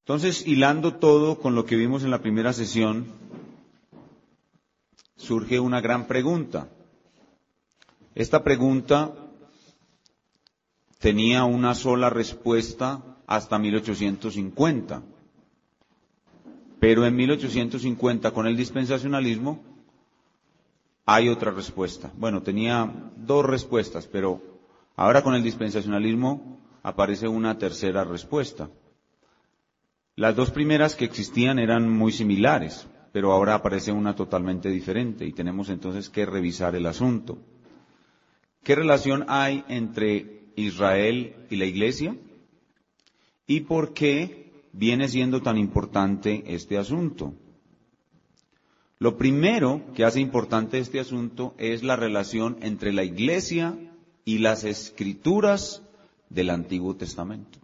Entonces, hilando todo con lo que vimos en la primera sesión, surge una gran pregunta. Esta pregunta tenía una sola respuesta hasta 1850. Pero en 1850, con el dispensacionalismo, hay otra respuesta. Bueno, tenía dos respuestas, pero ahora con el dispensacionalismo aparece una tercera respuesta. Las dos primeras que existían eran muy similares, pero ahora aparece una totalmente diferente y tenemos entonces que revisar el asunto. ¿Qué relación hay entre Israel y la Iglesia? ¿Y por qué viene siendo tan importante este asunto? Lo primero que hace importante este asunto es la relación entre la Iglesia y las Escrituras del Antiguo Testamento.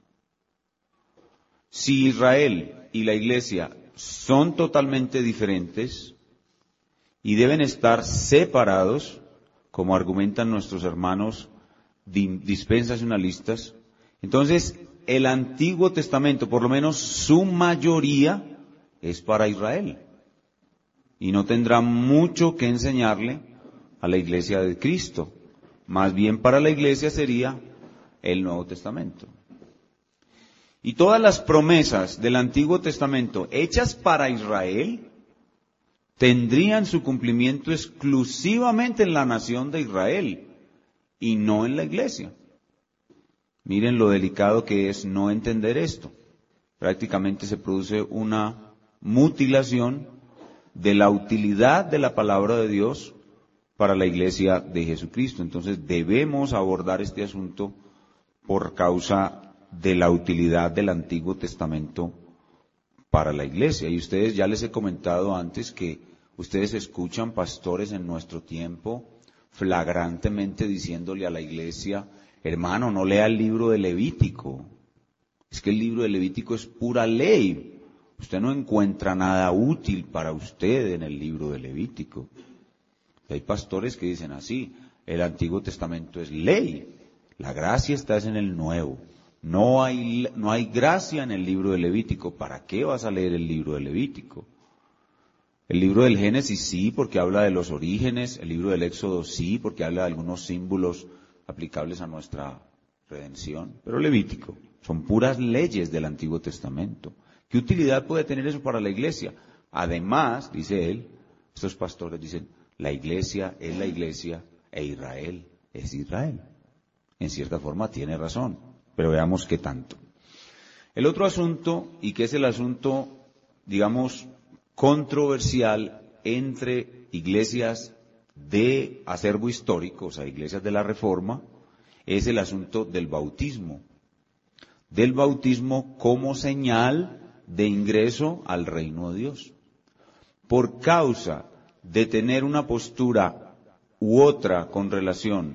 Si Israel y la Iglesia son totalmente diferentes y deben estar separados, como argumentan nuestros hermanos dispensacionalistas, entonces el Antiguo Testamento, por lo menos su mayoría, es para Israel y no tendrá mucho que enseñarle a la Iglesia de Cristo. Más bien para la Iglesia sería el Nuevo Testamento. Y todas las promesas del Antiguo Testamento hechas para Israel tendrían su cumplimiento exclusivamente en la nación de Israel y no en la Iglesia. Miren lo delicado que es no entender esto. Prácticamente se produce una mutilación de la utilidad de la palabra de Dios para la Iglesia de Jesucristo. Entonces debemos abordar este asunto por causa de la utilidad del Antiguo Testamento para la Iglesia. Y ustedes, ya les he comentado antes que ustedes escuchan pastores en nuestro tiempo flagrantemente diciéndole a la Iglesia: hermano, no lea el libro de Levítico. Es que el libro de Levítico es pura ley. Usted no encuentra nada útil para usted en el libro de Levítico. Y hay pastores que dicen así: el Antiguo Testamento es ley, la gracia está en el Nuevo. No hay gracia en el libro de Levítico. ¿Para qué vas a leer el libro de Levítico? El libro del Génesis sí, porque habla de los orígenes. El libro del Éxodo sí, porque habla de algunos símbolos aplicables a nuestra redención. Pero Levítico son puras leyes del Antiguo Testamento. ¿Qué utilidad puede tener eso para la Iglesia? Además, dice él, estos pastores dicen: la Iglesia es la Iglesia e Israel es Israel. En cierta forma tiene razón, pero veamos qué tanto. El otro asunto, y que es el asunto, digamos, controversial entre iglesias de acervo histórico, o sea, iglesias de la Reforma, es el asunto del bautismo. Del bautismo como señal de ingreso al reino de Dios. Por causa de tener una postura u otra con relación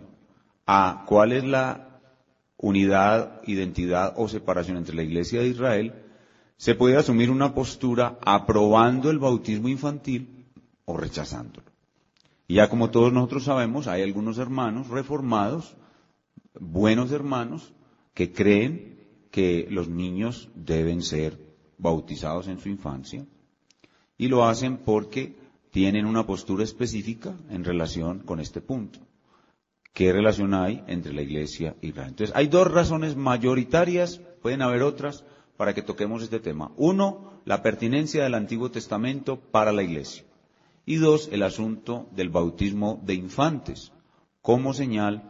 a cuál es la unidad, identidad o separación entre la Iglesia de Israel, se puede asumir una postura aprobando el bautismo infantil o rechazándolo. Y ya como todos nosotros sabemos, hay algunos hermanos reformados, buenos hermanos, que creen que los niños deben ser bautizados en su infancia, y lo hacen porque tienen una postura específica en relación con este punto. ¿Qué relación hay entre la Iglesia y Israel? Entonces, hay dos razones mayoritarias, pueden haber otras, para que toquemos este tema. Uno, la pertinencia del Antiguo Testamento para la Iglesia. Y dos, el asunto del bautismo de infantes, como señal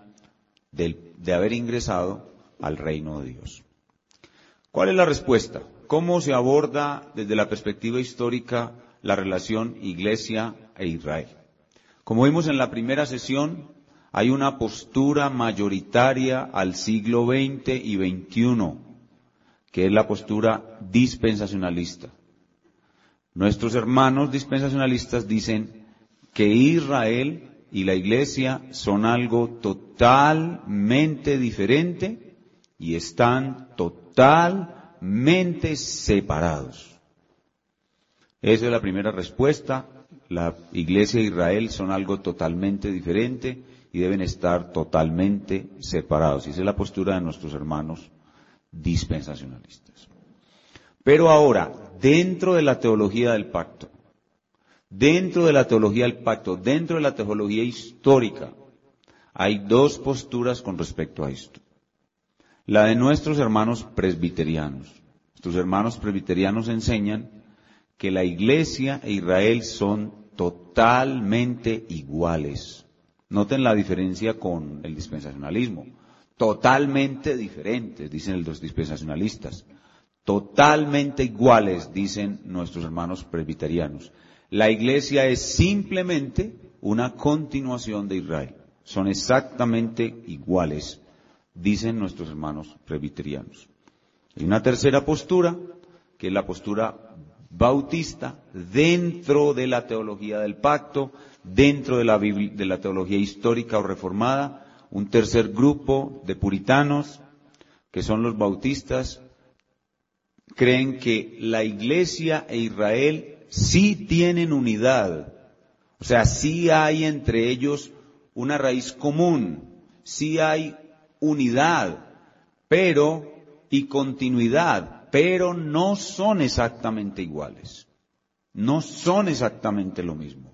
de haber ingresado al reino de Dios. ¿Cuál es la respuesta? ¿Cómo se aborda desde la perspectiva histórica la relación Iglesia e Israel? Como vimos en la primera sesión, hay una postura mayoritaria al siglo XX y XXI, que es la postura dispensacionalista. Nuestros hermanos dispensacionalistas dicen que Israel y la Iglesia son algo totalmente diferente y están totalmente separados. Esa es la primera respuesta. La Iglesia e Israel son algo totalmente diferente y deben estar totalmente separados. Y esa es la postura de nuestros hermanos dispensacionalistas. Pero ahora, dentro de la teología del pacto, dentro de la teología histórica, hay dos posturas con respecto a esto. La de nuestros hermanos presbiterianos. Nuestros hermanos presbiterianos enseñan que la Iglesia e Israel son totalmente iguales. Noten la diferencia con el dispensacionalismo. Totalmente diferentes, dicen los dispensacionalistas. Totalmente iguales, dicen nuestros hermanos presbiterianos. La Iglesia es simplemente una continuación de Israel. Son exactamente iguales, dicen nuestros hermanos presbiterianos. Hay una tercera postura, que es la postura bautista, dentro de la teología del pacto, dentro de la teología histórica o reformada. Un tercer grupo de puritanos, que son los bautistas, creen que la Iglesia e Israel sí tienen unidad. O sea, sí hay entre ellos una raíz común, sí hay unidad, y continuidad, pero no son exactamente iguales. No son exactamente lo mismo.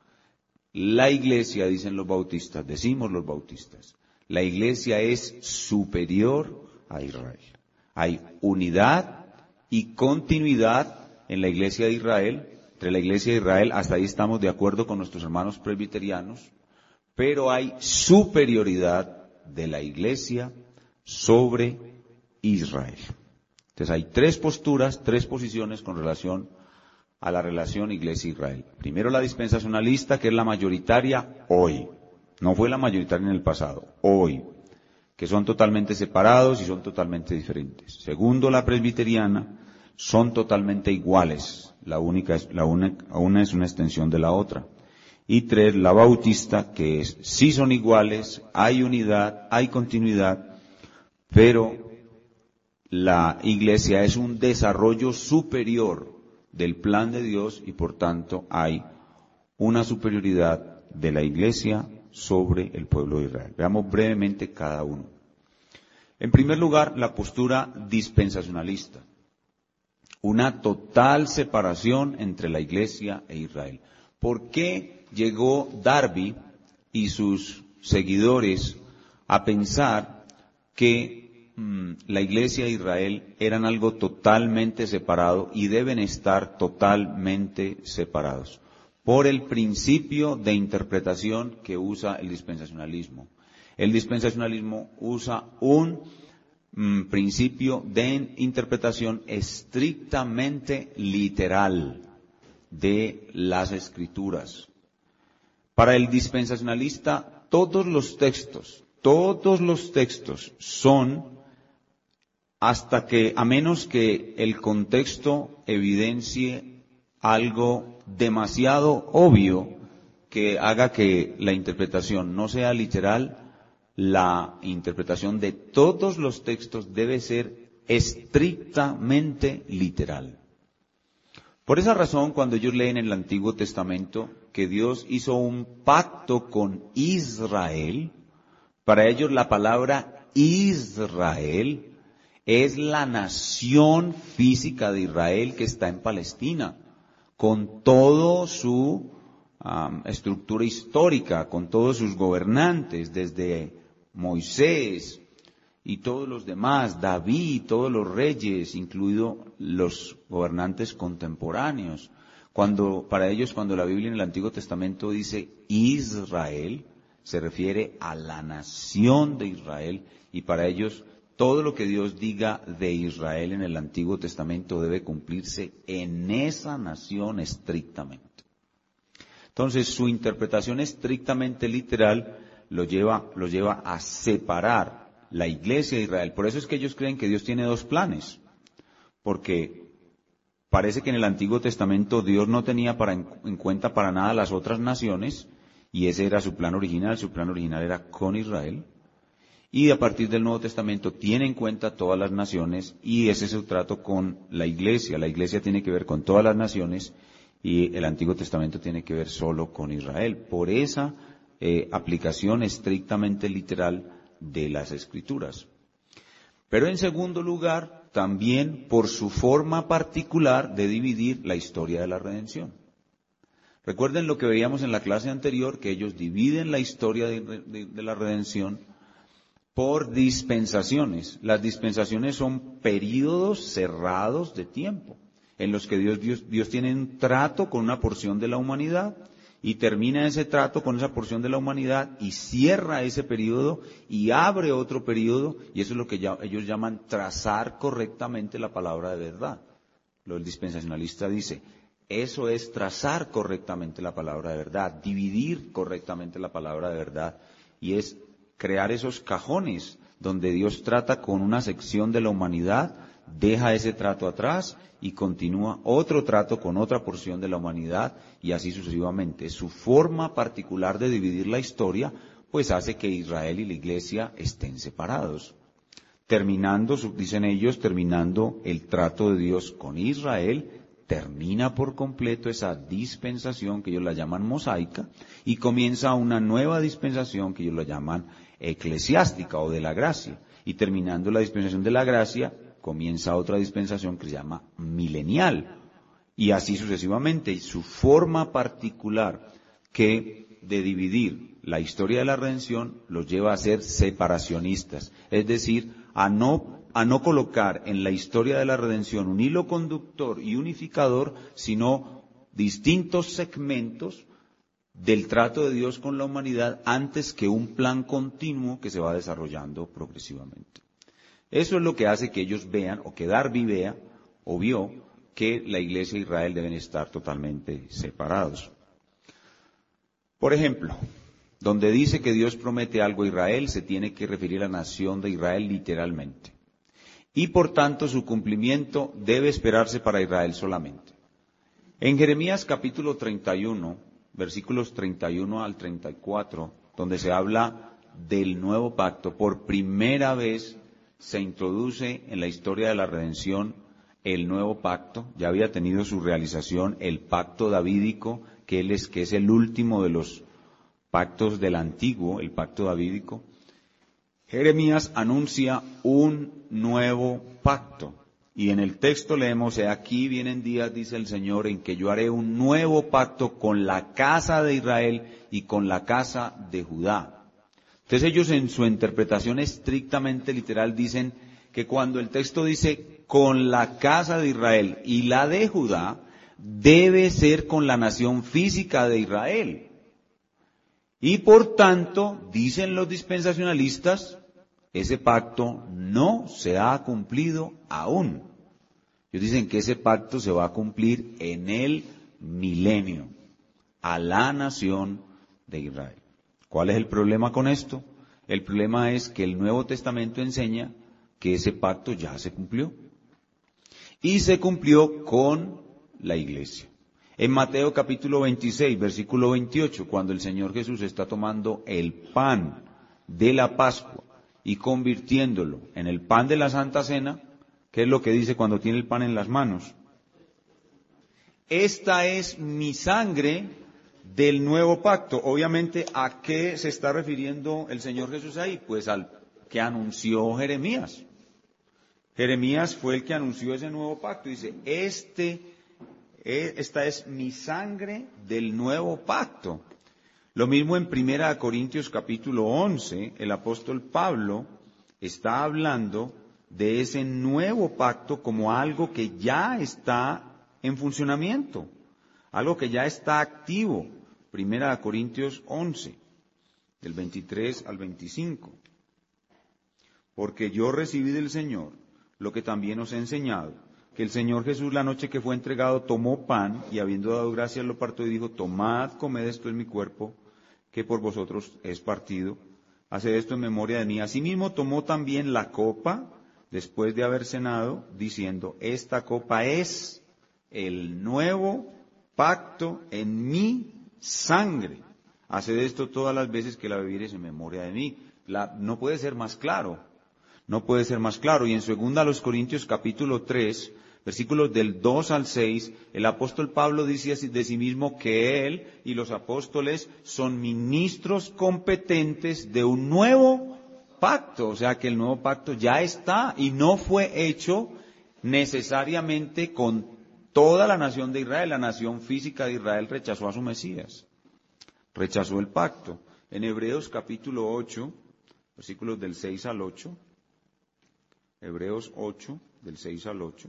La Iglesia, dicen los bautistas, decimos los bautistas, la Iglesia es superior a Israel. Hay unidad y continuidad en la Iglesia de Israel, entre la Iglesia de Israel, hasta ahí estamos de acuerdo con nuestros hermanos presbiterianos, pero hay superioridad de la Iglesia sobre Israel. Entonces hay tres posturas, tres posiciones con relación a la relación Iglesia-Israel. Primero la dispensacionalista, que es la mayoritaria hoy. No fue la mayoritaria en el pasado, hoy. Que son totalmente separados y son totalmente diferentes. Segundo, la presbiteriana, son totalmente iguales. Una es una extensión de la otra. Y tres, la bautista, que es, sí son iguales, hay unidad, hay continuidad, pero la Iglesia es un desarrollo superior del plan de Dios y por tanto hay una superioridad de la Iglesia sobre el pueblo de Israel. Veamos brevemente cada uno. En primer lugar, la postura dispensacionalista. Una total separación entre la Iglesia e Israel. ¿Por qué llegó Darby y sus seguidores a pensar que la Iglesia e Israel eran algo totalmente separado y deben estar totalmente separados? Por el principio de interpretación que usa el dispensacionalismo. El dispensacionalismo usa un principio de interpretación estrictamente literal de las Escrituras. Para el dispensacionalista, todos los textos son, a menos que el contexto evidencie algo demasiado obvio que haga que la interpretación no sea literal, la interpretación de todos los textos debe ser estrictamente literal. Por esa razón, cuando ellos leen en el Antiguo Testamento que Dios hizo un pacto con Israel, para ellos la palabra Israel es la nación física de Israel que está en Palestina, con toda su estructura histórica, con todos sus gobernantes, desde Moisés y todos los demás, David, todos los reyes, incluidos los gobernantes contemporáneos. Para ellos, cuando la Biblia en el Antiguo Testamento dice Israel, se refiere a la nación de Israel, y para ellos todo lo que Dios diga de Israel en el Antiguo Testamento debe cumplirse en esa nación estrictamente. Entonces, su interpretación estrictamente literal los lleva a separar la Iglesia de Israel. Por eso es que ellos creen que Dios tiene dos planes, porque parece que en el Antiguo Testamento Dios no tenía en cuenta para nada las otras naciones, y ese era su plan original. Su plan original era con Israel. Y a partir del Nuevo Testamento tiene en cuenta todas las naciones, y ese es su trato con la Iglesia. La Iglesia tiene que ver con todas las naciones, y el Antiguo Testamento tiene que ver solo con Israel. Por esa aplicación estrictamente literal de las Escrituras. Pero en segundo lugar, también por su forma particular de dividir la historia de la redención. Recuerden lo que veíamos en la clase anterior, que ellos dividen la historia de la redención por dispensaciones. Las dispensaciones son períodos cerrados de tiempo, en los que Dios tiene un trato con una porción de la humanidad, y termina ese trato con esa porción de la humanidad, y cierra ese periodo, y abre otro periodo, y eso es lo que ellos llaman trazar correctamente la palabra de verdad. El dispensacionalista dice, eso es trazar correctamente la palabra de verdad, dividir correctamente la palabra de verdad, y es crear esos cajones donde Dios trata con una sección de la humanidad, deja ese trato atrás y continúa otro trato con otra porción de la humanidad, y así sucesivamente. Su forma particular de dividir la historia pues hace que Israel y la iglesia estén separados. Dicen ellos, terminando el trato de Dios con Israel, termina por completo esa dispensación que ellos la llaman mosaica, y comienza una nueva dispensación que ellos la llaman eclesiástica o de la gracia. Y terminando la dispensación de la gracia, comienza otra dispensación que se llama milenial. Y así sucesivamente. Y su forma particular de dividir la historia de la redención los lleva a ser separacionistas. Es decir, a no colocar en la historia de la redención un hilo conductor y unificador, sino distintos segmentos del trato de Dios con la humanidad antes que un plan continuo que se va desarrollando progresivamente. Eso es lo que hace que ellos vean, o que Darby vea, o vio, que la Iglesia e Israel deben estar totalmente separados. Por ejemplo, donde dice que Dios promete algo a Israel, se tiene que referir a la nación de Israel literalmente. Y por tanto su cumplimiento debe esperarse para Israel solamente. En Jeremías capítulo 31, versículos 31 al 34, donde se habla del nuevo pacto, por primera vez se introduce en la historia de la redención el nuevo pacto. Ya había tenido su realización el pacto davídico, que es el último de los pactos del antiguo, el pacto davídico. Jeremías anuncia un nuevo pacto. Y en el texto leemos, aquí vienen días, dice el Señor, en que yo haré un nuevo pacto con la casa de Israel y con la casa de Judá. Entonces ellos en su interpretación estrictamente literal dicen que cuando el texto dice con la casa de Israel y la de Judá, debe ser con la nación física de Israel. Y por tanto, dicen los dispensacionalistas, ese pacto no se ha cumplido aún. Ellos dicen que ese pacto se va a cumplir en el milenio, a la nación de Israel. ¿Cuál es el problema con esto? El problema es que el Nuevo Testamento enseña que ese pacto ya se cumplió. Y se cumplió con la iglesia. En Mateo capítulo 26, versículo 28, cuando el Señor Jesús está tomando el pan de la Pascua y convirtiéndolo en el pan de la Santa Cena, ¿qué es lo que dice cuando tiene el pan en las manos? Esta es mi sangre del nuevo pacto. Obviamente, ¿a qué se está refiriendo el Señor Jesús ahí? Pues al que anunció Jeremías. Jeremías fue el que anunció ese nuevo pacto. Dice, esta es mi sangre del nuevo pacto. Lo mismo en 1 Corintios capítulo 11, el apóstol Pablo está hablando de ese nuevo pacto como algo que ya está en funcionamiento, algo que ya está activo. 1 Corintios 11, del 23 al 25. Porque yo recibí del Señor lo que también os he enseñado, que el Señor Jesús la noche que fue entregado tomó pan y habiendo dado gracias lo partió y dijo, tomad, comed, esto es mi cuerpo, que por vosotros es partido, haced esto en memoria de mí. Asimismo tomó también la copa después de haber cenado, diciendo, esta copa es el nuevo pacto en mi sangre. Haced esto todas las veces que la bebiereis en memoria de mí. No puede ser más claro. No puede ser más claro. Y en 2 Corintios capítulo 3, versículos del 2 al 6, el apóstol Pablo dice de sí mismo que él y los apóstoles son ministros competentes de un nuevo pacto, o sea que el nuevo pacto ya está y no fue hecho necesariamente con toda la nación de Israel. La nación física de Israel rechazó a su Mesías, rechazó el pacto. En Hebreos capítulo 8, versículos del 6 al 8, Hebreos 8, del 6 al 8,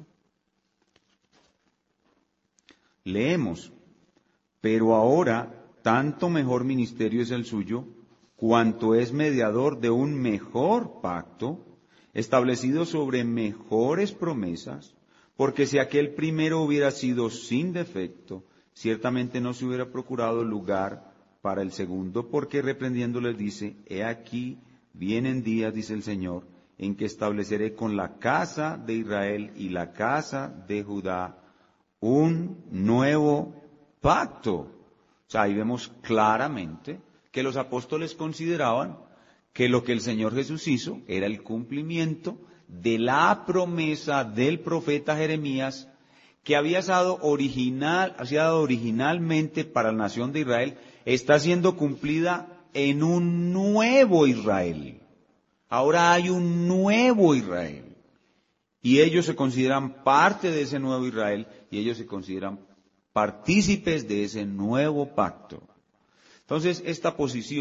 leemos: pero ahora tanto mejor ministerio es el suyo, cuanto es mediador de un mejor pacto, establecido sobre mejores promesas, porque si aquel primero hubiera sido sin defecto, ciertamente no se hubiera procurado lugar para el segundo, porque reprendiéndoles dice: he aquí, vienen días, dice el Señor, en que estableceré con la casa de Israel y la casa de Judá un nuevo pacto. O sea, ahí vemos claramente que los apóstoles consideraban que lo que el Señor Jesús hizo era el cumplimiento de la promesa del profeta Jeremías, que había dado originalmente para la nación de Israel, está siendo cumplida en un nuevo Israel. Ahora hay un nuevo Israel. Y ellos se consideran parte de ese nuevo Israel y ellos se consideran partícipes de ese nuevo pacto. Entonces, esta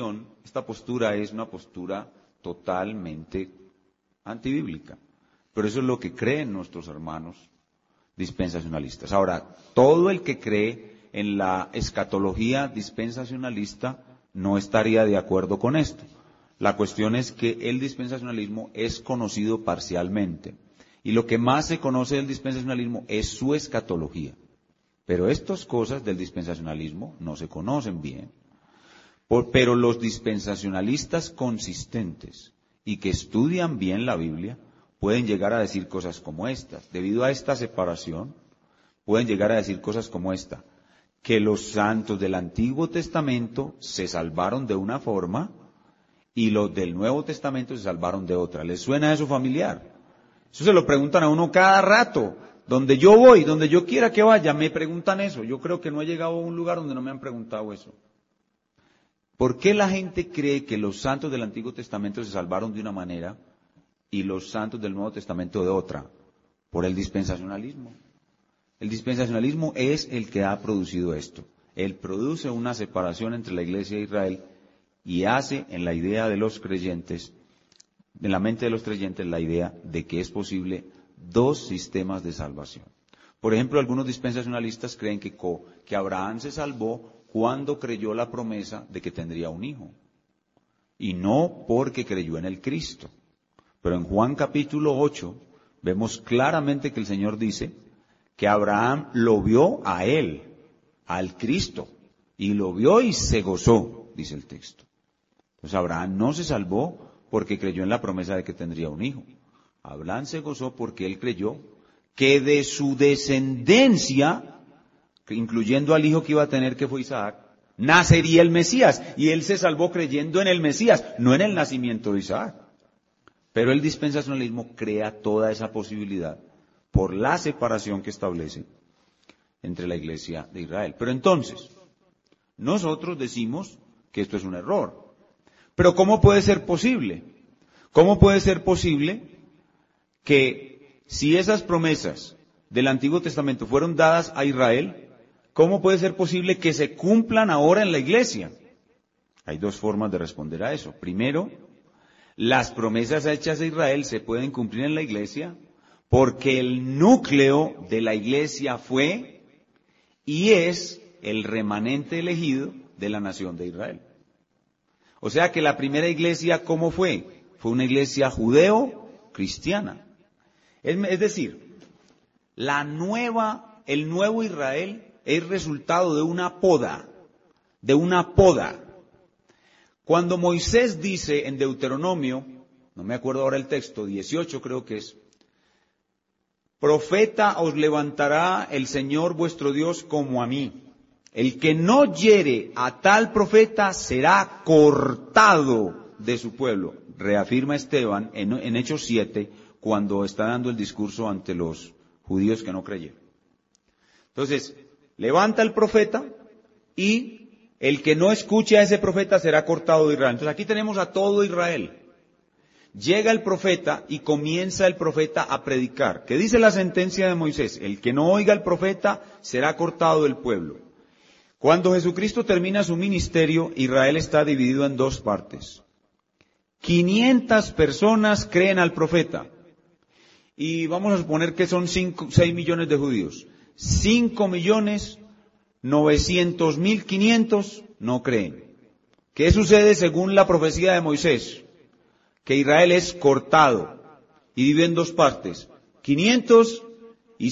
postura es una postura totalmente antibíblica. Pero eso es lo que creen nuestros hermanos dispensacionalistas. Ahora, todo el que cree en la escatología dispensacionalista no estaría de acuerdo con esto. La cuestión es que el dispensacionalismo es conocido parcialmente. Y lo que más se conoce del dispensacionalismo es su escatología. Pero estas cosas del dispensacionalismo no se conocen bien. Pero los dispensacionalistas consistentes y que estudian bien la Biblia pueden llegar a decir cosas como estas. Debido a esta separación, pueden llegar a decir cosas como esta: que los santos del Antiguo Testamento se salvaron de una forma y los del Nuevo Testamento se salvaron de otra. ¿Les suena eso familiar? Eso se lo preguntan a uno cada rato. Donde yo voy, donde yo quiera que vaya, me preguntan eso. Yo creo que no he llegado a un lugar donde no me han preguntado eso. ¿Por qué la gente cree que los santos del Antiguo Testamento se salvaron de una manera y los santos del Nuevo Testamento de otra? Por el dispensacionalismo. El dispensacionalismo es el que ha producido esto. Él produce una separación entre la Iglesia de Israel y hace en la idea de los creyentes, en la mente de los creyentes, la idea de que es posible dos sistemas de salvación. Por ejemplo, algunos dispensacionalistas creen que Abraham se salvó cuando creyó la promesa de que tendría un hijo, y no porque creyó en el Cristo. Pero en Juan capítulo 8 vemos claramente que el Señor dice que Abraham lo vio a él, al Cristo, y lo vio y se gozó, dice el texto. Entonces Abraham no se salvó porque creyó en la promesa de que tendría un hijo. Abraham se gozó porque él creyó que de su descendencia, incluyendo al hijo que iba a tener, que fue Isaac, nacería el Mesías. Y él se salvó creyendo en el Mesías, no en el nacimiento de Isaac. Pero el dispensacionalismo crea toda esa posibilidad por la separación que establece entre la Iglesia de Israel. Pero entonces, nosotros decimos que esto es un error. Pero ¿cómo puede ser posible? ¿Cómo puede ser posible que si esas promesas del Antiguo Testamento fueron dadas a Israel, cómo puede ser posible que se cumplan ahora en la Iglesia? Hay dos formas de responder a eso. Primero, las promesas hechas a Israel se pueden cumplir en la Iglesia porque el núcleo de la Iglesia fue y es el remanente elegido de la nación de Israel. O sea que la primera iglesia, ¿cómo fue? Fue una iglesia judeo-cristiana. Es decir, el nuevo Israel es resultado de una poda, Cuando Moisés dice en Deuteronomio, no me acuerdo ahora el texto, 18 creo que es: profeta os levantará el Señor vuestro Dios como a mí. El que no hiere a tal profeta será cortado de su pueblo. Reafirma Esteban en Hechos 7, cuando está dando el discurso ante los judíos que no creyeron. Entonces, levanta el profeta y el que no escuche a ese profeta será cortado de Israel. Entonces aquí tenemos a todo Israel. llega el profeta y comienza el profeta a predicar. ¿Qué dice la sentencia de Moisés? El que no oiga al profeta será cortado del pueblo. Cuando Jesucristo termina su ministerio, Israel está dividido en dos partes. 500 personas creen al profeta. Y vamos a suponer que son 6 millones de judíos. 5.900.500 no creen. ¿Qué sucede según la profecía de Moisés? Que Israel es cortado y divide en dos partes. 500 y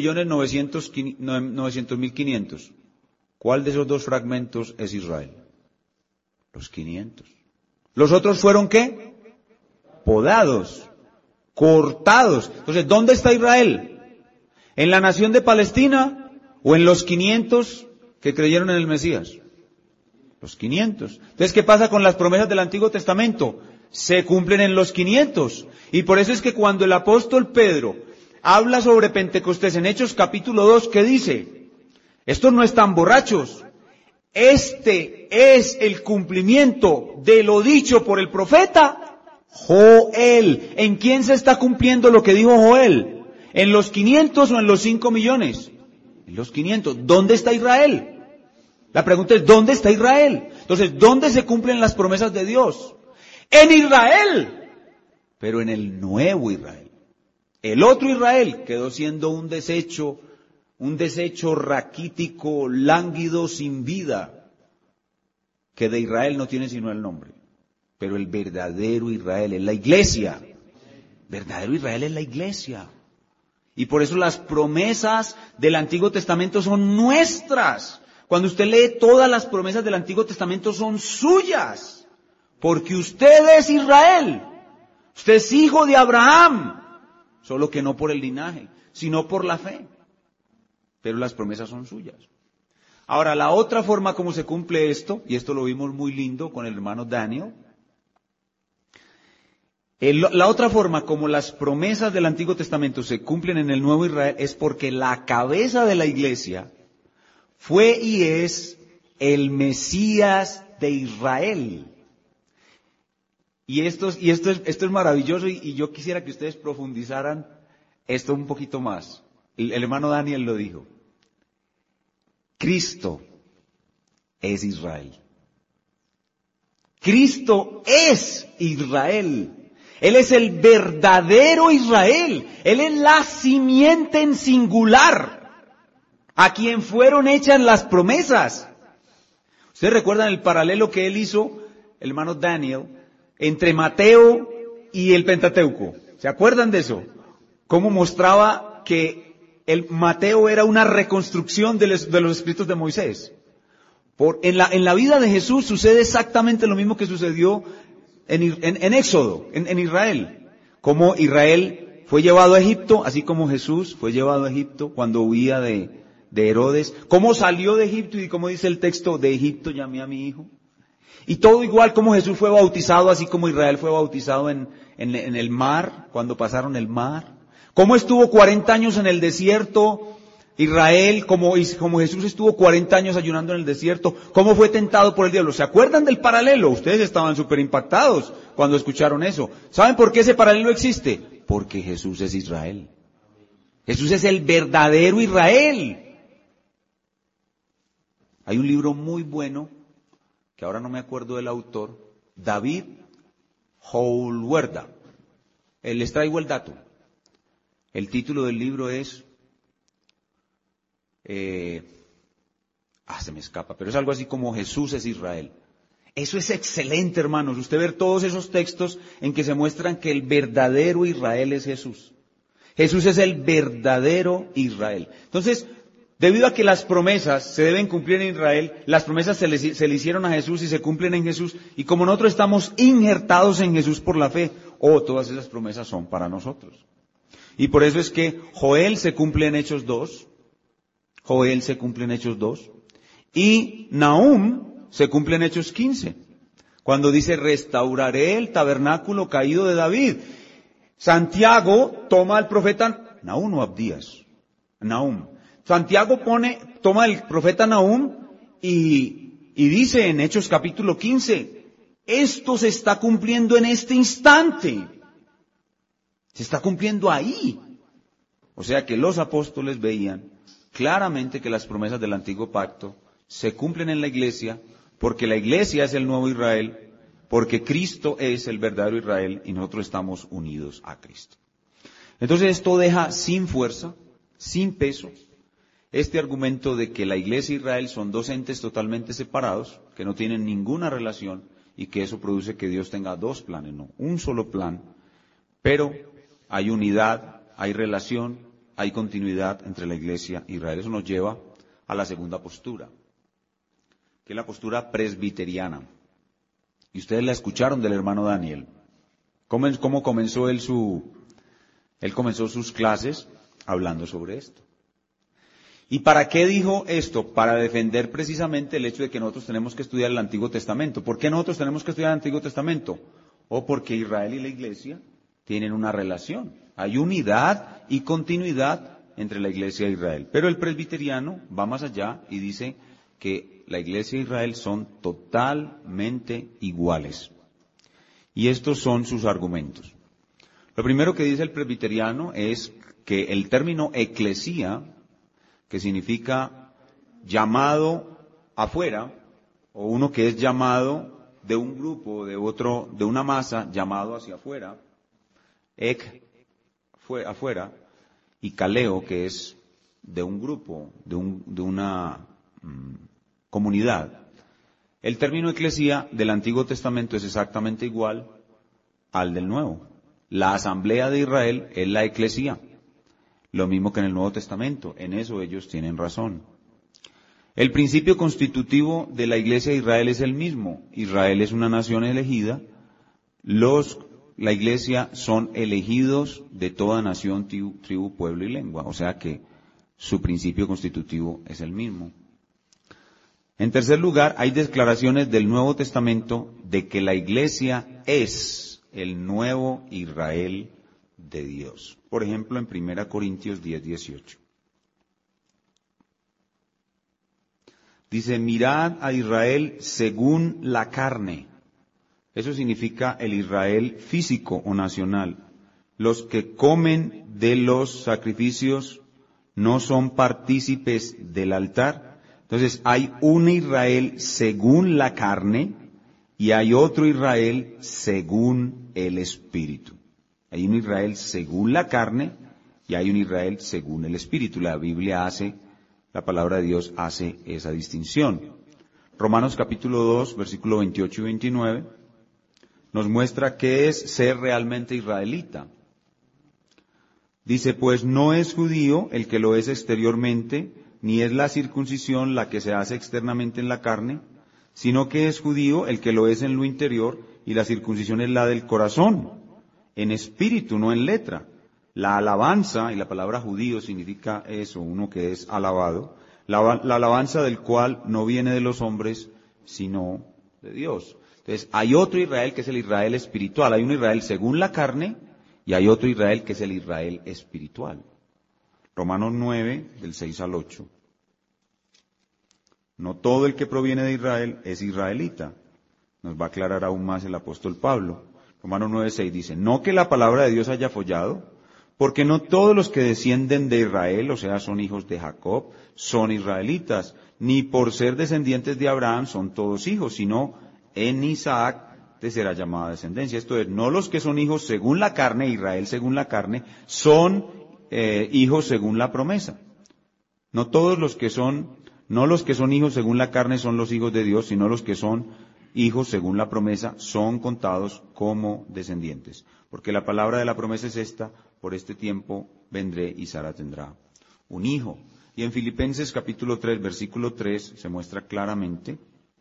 5.900.500. ¿Cuál de esos dos fragmentos es Israel? Los 500. ¿Los otros fueron qué? Podados, cortados. Entonces, ¿dónde está Israel? ¿En la nación de Palestina o en los 500 que creyeron en el Mesías? Los 500. Entonces, ¿qué pasa con las promesas del Antiguo Testamento? Se cumplen en los 500. Y por eso es que cuando el apóstol Pedro habla sobre Pentecostés en Hechos capítulo 2, ¿qué dice? Estos no están borrachos. Este es el cumplimiento de lo dicho por el profeta Joel. ¿En quién se está cumpliendo lo que dijo Joel? ¿En los 500 o en los 5 millones? En los 500. ¿Dónde está Israel? La pregunta es, ¿dónde está Israel? Entonces, ¿dónde se cumplen las promesas de Dios? En Israel, pero en el nuevo Israel. El otro Israel quedó siendo un desecho raquítico, lánguido, sin vida, que de Israel no tiene sino el nombre. Pero el verdadero Israel es la iglesia. Verdadero Israel es la iglesia. Y por eso las promesas del Antiguo Testamento son nuestras. Cuando usted lee todas las promesas del Antiguo Testamento son suyas. Porque usted es Israel. Usted es hijo de Abraham. Solo que no por el linaje, sino por la fe. Pero las promesas son suyas. Ahora, la otra forma como se cumple esto, y esto lo vimos muy lindo con el hermano Daniel. La otra forma como las promesas del Antiguo Testamento se cumplen en el Nuevo Israel es porque la cabeza de la iglesia fue y es el Mesías de Israel. Y esto es maravilloso y yo quisiera que ustedes profundizaran esto un poquito más. El hermano Daniel lo dijo. Cristo es Israel. Cristo es Israel. Él es el verdadero Israel. Él es la simiente en singular, a quien fueron hechas las promesas. Ustedes recuerdan el paralelo que él hizo, el hermano Daniel, entre Mateo y el Pentateuco. ¿Se acuerdan de eso? Cómo mostraba que el Mateo era una reconstrucción de los escritos de Moisés. En la vida de Jesús sucede exactamente lo mismo que sucedió en Éxodo, en Israel. Como Israel fue llevado a Egipto, así como Jesús fue llevado a Egipto cuando huía de Herodes. Cómo salió de Egipto y como dice el texto, de Egipto llamé a mi hijo. Y todo igual como Jesús fue bautizado, así como Israel fue bautizado en el mar, cuando pasaron el mar. Cómo estuvo 40 años en el desierto Israel, como Jesús estuvo 40 años ayunando en el desierto. Cómo fue tentado por el diablo. ¿Se acuerdan del paralelo? Ustedes estaban súper impactados cuando escucharon eso. ¿Saben por qué ese paralelo existe? Porque Jesús es Israel. Jesús es el verdadero Israel. Hay un libro muy bueno, que ahora no me acuerdo del autor, David Howlwerda. Les traigo el dato. El título del libro es, se me escapa, pero es algo así como Jesús es Israel. Eso es excelente, hermanos. Usted ver todos esos textos en que se muestran que el verdadero Israel es Jesús. Jesús es el verdadero Israel. Entonces, debido a que las promesas se deben cumplir en Israel, las promesas se le hicieron a Jesús y se cumplen en Jesús, y como nosotros estamos injertados en Jesús por la fe, todas esas promesas son para nosotros. Y por eso es que Joel se cumple en Hechos 2, Joel se cumple en Hechos 2, y Nahum se cumple en Hechos 15, cuando dice, restauraré el tabernáculo caído de David. Santiago toma al profeta Nahum o Abdías, Nahum. Santiago toma el profeta Nahum y dice en Hechos capítulo 15, esto se está cumpliendo en este instante. Se está cumpliendo ahí. O sea que los apóstoles veían claramente que las promesas del antiguo pacto se cumplen en la iglesia, porque la iglesia es el nuevo Israel, porque Cristo es el verdadero Israel y nosotros estamos unidos a Cristo. Entonces esto deja sin fuerza, sin peso, este argumento de que la iglesia y Israel son dos entes totalmente separados, que no tienen ninguna relación y que eso produce que Dios tenga dos planes, no, un solo plan, pero hay unidad, hay relación, hay continuidad entre la iglesia e Israel. Eso nos lleva a la segunda postura, que es la postura presbiteriana. Y ustedes la escucharon del hermano Daniel. ¿Cómo comenzó él comenzó sus clases hablando sobre esto? ¿Y para qué dijo esto? Para defender precisamente el hecho de que nosotros tenemos que estudiar el Antiguo Testamento. ¿Por qué nosotros tenemos que estudiar el Antiguo Testamento? O porque Israel y la iglesia tienen una relación. Hay unidad y continuidad entre la iglesia e Israel. Pero el presbiteriano va más allá y dice que la iglesia e Israel son totalmente iguales. Y estos son sus argumentos. Lo primero que dice el presbiteriano es que el término eclesía, que significa llamado afuera, o uno que es llamado de un grupo, de otro, de una masa, llamado hacia afuera, fue afuera, y kaleo, que es de un grupo, de una comunidad. El término eclesía del Antiguo Testamento es exactamente igual al del Nuevo. La asamblea de Israel es la eclesía. Lo mismo que en el Nuevo Testamento, en eso ellos tienen razón. El principio constitutivo de la iglesia de Israel es el mismo. Israel es una nación elegida. La iglesia son elegidos de toda nación, tribu, pueblo y lengua. O sea que su principio constitutivo es el mismo. En tercer lugar, hay declaraciones del Nuevo Testamento de que la iglesia es el nuevo Israel de Dios. Por ejemplo, en 1 Corintios 10:18. Dice, mirad a Israel según la carne. Eso significa el Israel físico o nacional. Los que comen de los sacrificios no son partícipes del altar. Entonces hay un Israel según la carne y hay otro Israel según el Espíritu. Hay un Israel según la carne y hay un Israel según el Espíritu. La palabra de Dios hace esa distinción. Romanos capítulo 2, versículo 28 y 29, nos muestra qué es ser realmente israelita. Dice, pues no es judío el que lo es exteriormente, ni es la circuncisión la que se hace externamente en la carne, sino que es judío el que lo es en lo interior, y la circuncisión es la del corazón, en espíritu, no en letra. La alabanza, y la palabra judío significa eso, uno que es alabado, la alabanza del cual no viene de los hombres, sino de Dios. Entonces, hay otro Israel que es el Israel espiritual, hay un Israel según la carne, y hay otro Israel que es el Israel espiritual. Romanos 9, del 6 al 8. No todo el que proviene de Israel es israelita. Nos va a aclarar aún más el apóstol Pablo. Romanos 9, 6 dice, no que la palabra de Dios haya follado, porque no todos los que descienden de Israel, o sea, son hijos de Jacob, son israelitas, ni por ser descendientes de Abraham son todos hijos, sino en Isaac te será llamada descendencia. Esto es, no los que son hijos según la carne, Israel según la carne, son hijos según la promesa. No los que son hijos según la carne son los hijos de Dios, sino los que son hijos según la promesa son contados como descendientes. Porque la palabra de la promesa es esta, por este tiempo vendré y Sara tendrá un hijo. Y en Filipenses capítulo 3, versículo 3, se muestra claramente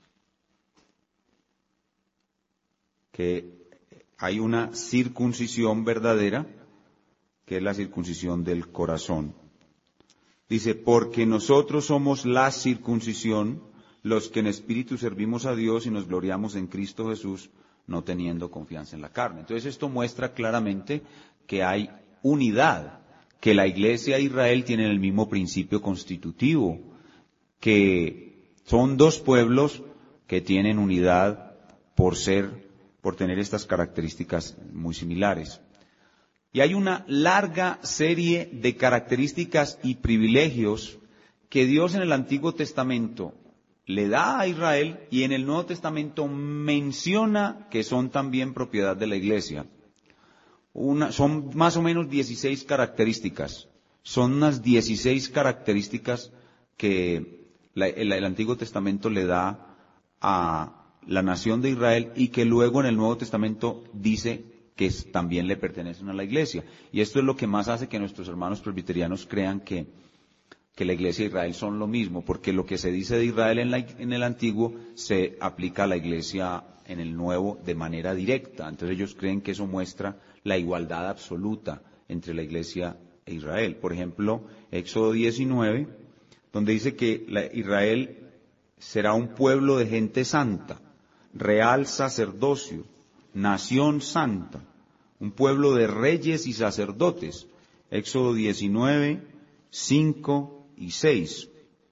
que hay una circuncisión verdadera, que es la circuncisión del corazón. Dice, porque nosotros somos la circuncisión, los que en espíritu servimos a Dios y nos gloriamos en Cristo Jesús, no teniendo confianza en la carne. Entonces esto muestra claramente que hay unidad, que la iglesia e Israel tienen el mismo principio constitutivo, que son dos pueblos que tienen unidad por tener estas características muy similares. Y hay una larga serie de características y privilegios que Dios en el Antiguo Testamento le da a Israel y en el Nuevo Testamento menciona que son también propiedad de la Iglesia. Son más o menos 16 características. Son unas 16 características que el Antiguo Testamento le da a la nación de Israel y que luego en el Nuevo Testamento dice que también le pertenecen a la Iglesia. Y esto es lo que más hace que nuestros hermanos presbiterianos crean que la Iglesia y Israel son lo mismo, porque lo que se dice de Israel en el Antiguo se aplica a la Iglesia en el Nuevo de manera directa. Entonces ellos creen que eso muestra la igualdad absoluta entre la Iglesia e Israel. Por ejemplo, Éxodo 19, donde dice que Israel será un pueblo de gente santa, real sacerdocio, nación santa, un pueblo de reyes y sacerdotes. Éxodo 19, 5 y 6.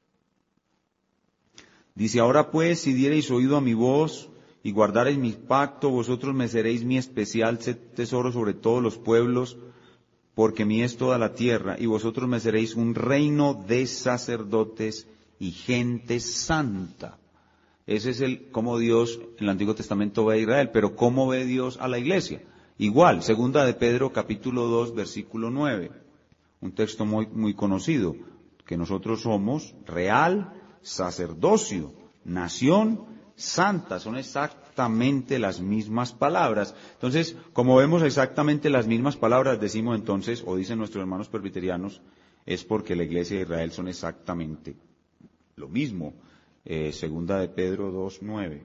Dice, ahora pues, si diereis oído a mi voz y guardareis mi pacto, vosotros me seréis mi especial tesoro sobre todos los pueblos, porque mía es toda la tierra, y vosotros me seréis un reino de sacerdotes y gente santa. Ese es cómo Dios en el Antiguo Testamento ve a Israel, pero ¿cómo ve Dios a la Iglesia? Igual, segunda de Pedro capítulo 2, versículo 9, un texto muy, muy conocido, que nosotros somos real sacerdocio, nación santa, son exactamente las mismas palabras. Entonces, como vemos exactamente las mismas palabras, decimos entonces, o dicen nuestros hermanos presbiterianos, es porque la Iglesia de Israel son exactamente lo mismo. Segunda de Pedro 2:9.